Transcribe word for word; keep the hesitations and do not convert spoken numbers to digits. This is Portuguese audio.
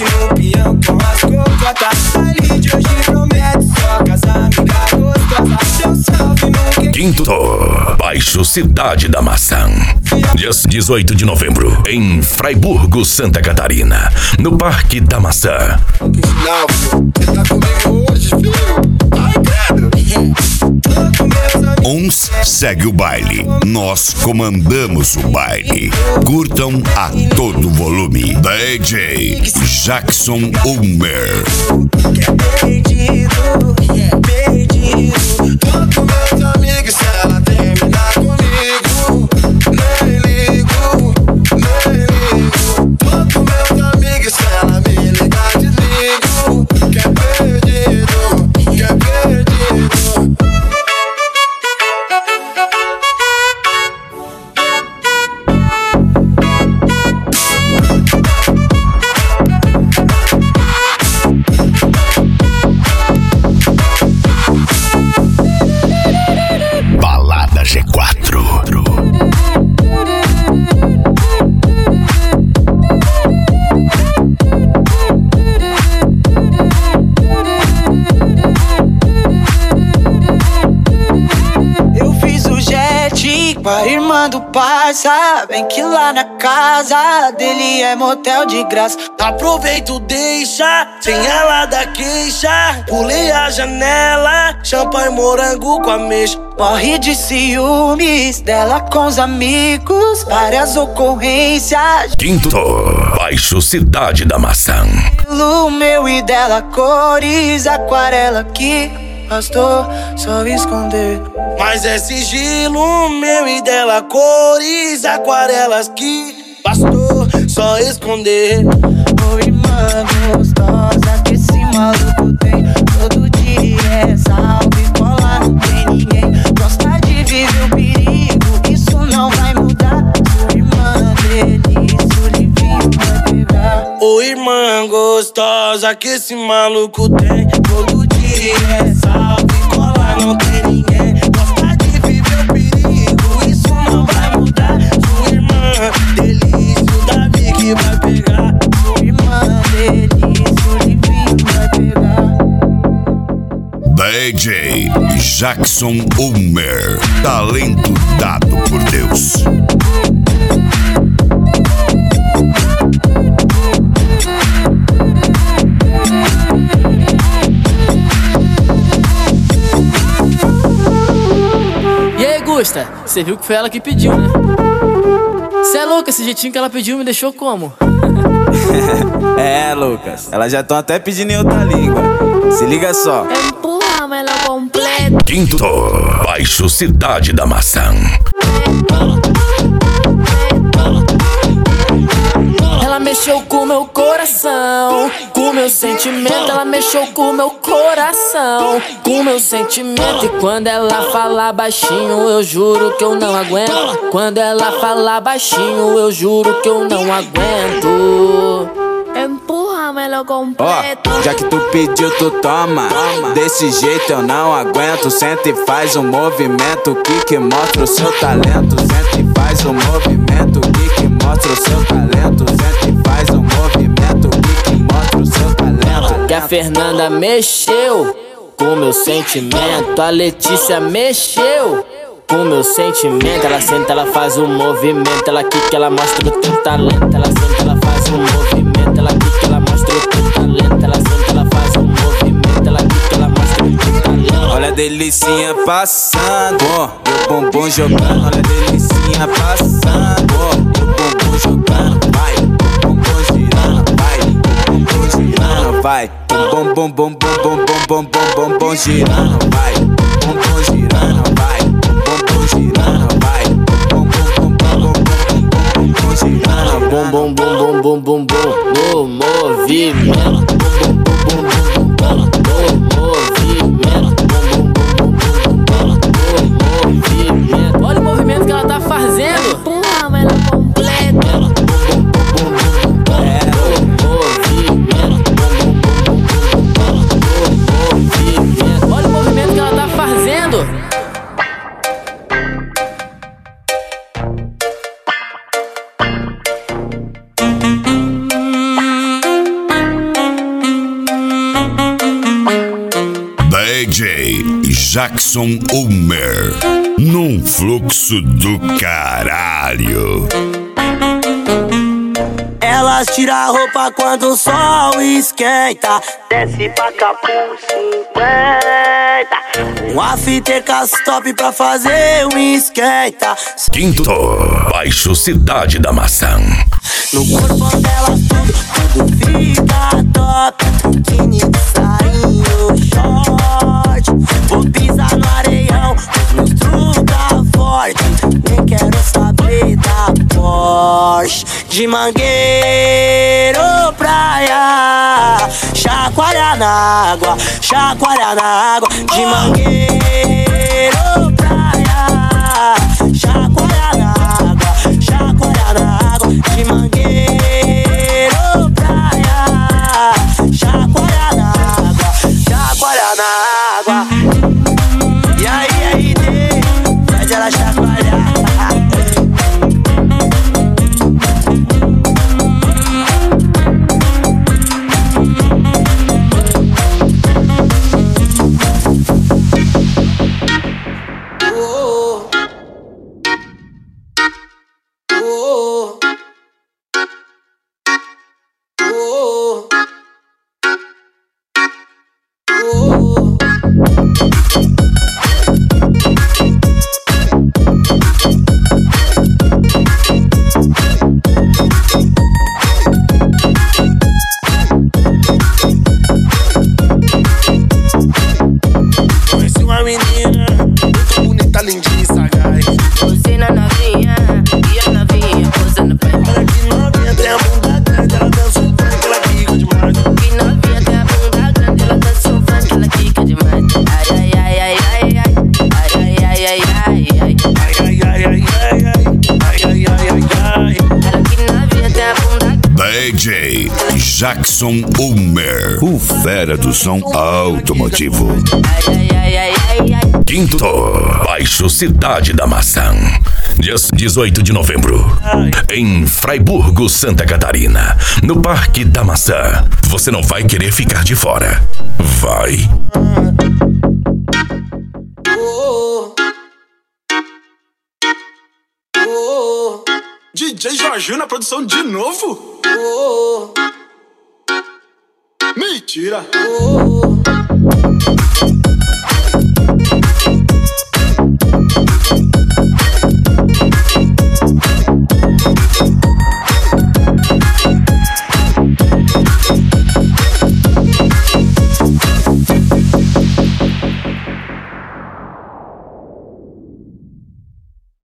noite no peão com as cocotas. Ali de hoje promete só casa amiga gostosa. Seu salve no que Quinto Baixo Cidade da Maçã. Dia dezoito de novembro, em Fraiburgo, Santa Catarina, no Parque da Maçã. Você tá comigo hoje, filho? Ai, Pedro. Uns segue o baile, nós comandamos o baile. Curtam a todo volume. D J Jackson Ulmer. Que é perdido, que é perdido. Tô com meus amigos, se ela terminar comigo, nem ligo, nem ligo. Tô com meus amigos, se ela me ligar, desligo. Que é perdido, que é perdido. Balada G quatro. Eu fiz o jet com a irmã do parça. Bem que lá na casa dele é motel de graça. Aproveito, deixa, sem ela dar queixa. Pulei a janela, champanhe morango com ameixa. Morre de ciúmes dela com os amigos, várias ocorrências. Quinto Baixo Cidade da Maçã. O meu e dela cores, aquarela que bastou só esconder. Mas é sigilo meu e dela cores, aquarelas que bastou só esconder. Ô irmã gostosa que esse maluco tem, todo dia é salve, cola, não tem ninguém. Gosta de viver o perigo, isso não vai mudar. Sua irmã delícia, o livinho vai pegar. Ô irmã gostosa que esse maluco tem, todo dia é salve, cola, não tem ninguém. Gosta de viver o perigo, isso não vai mudar. Sua irmã delícia, o Davi que vai pegar. Sua irmã delícia, o livinho vai pegar. D J Jackson Ulmer. Talento dado por Deus. E aí, Gusta, você viu que foi ela que pediu, né? Cê é louco, esse jeitinho que ela pediu me deixou como? É, Lucas, elas já estão até pedindo em outra língua. Se liga só. Empújamelo completo. Quinto Baixo Cidade da Maçã. Ela mexeu com meu coração, com meu sentimento. Ela mexeu com meu coração, com meu sentimento. E quando ela fala baixinho, eu juro que eu não aguento. Quando ela fala baixinho, eu juro que eu não aguento. Empújamelo Ó, completo. já que tu pediu, tu toma. Desse jeito eu não aguento. Senta e faz um movimento que que mostra o seu talento. Senta e faz um movimento que que mostra o seu talento. Senta e faz um movimento que que mostra o seu talento. Que a Fernanda mexeu com meu sentimento, a Letícia mexeu com meu sentimento. Ela senta, ela faz um movimento, ela quica, ela mostra o teu talento. Ela senta, ela faz um movimento, ela quica, ela mostra o teu talento. Ela senta, ela faz um movimento, ela quica, ela mostra o teu talento. Olha a delicinha passando, e o bumbum jogando. Olha a delicinha passando, e o bumbum jogando. Vai, o bumbum girando, vai, o bumbum girando, vai. O bum bum bum bum bum bum bum bum bum bum girando, vai. O bumbum girando, vai. O bumbum girando, vai. O bum bum bum bum bum bum bum bum girando. Bum bum bum bum bum bum bum no movimento. Bum bum bum bum bum bum no movimento. Bum bum bum bum bum bum no movimento. Olha o movimento que ela tá fazendo. Empújamelo completo. Olha o movimento que ela tá fazendo. Jackson Ulmer, num fluxo do caralho. Elas tiram a roupa quando o sol esquenta, desce pra cá por cinquenta. Um after top pra fazer um esquenta. Quinto, Baixo Cidade da Maçã. No corpo delas tudo, tudo fica top. Biquíni de sainho, short. Vou pisar no areião, os monstros tá forte. Nem quero saber da Porsche. De Mangueiro praia, chacoalhar na água, chacoalhar na água. De Mangueiro praia, chacoalhar na água, chacoalhar na água. De Mangueiro praia, chacoalhar na água, chacoalhar na água. E aí, aí, pede ela chacoalhar. Conheci uma menina muito bonita, lindinha e sagaz. Você na novinha, e a novinha posando pra mim. Olha que novinha, tem a bunda grande, ela dança um funk, ela quica demais. Que novinha tem a bunda grande, ela dança um funk, ela quica demais. Ai, ai, ai, ai, ai, ai, ai, ai, ai, ai, ai, ai. Ai, ai, ai, ai, ai, ai, ai, ai, ai, ai. Ela que novinha tem a bunda grande. D J Jackson Ulmer, o fera do som automotivo. Ai, ai, ai, ai, ai, ai. Quinto, Baixo Cidade da Maçã. Dia dezoito de novembro, em Fraiburgo, Santa Catarina, no Parque da Maçã. Você não vai querer ficar de fora. Vai. D J Jorginho na produção de novo? Mentira!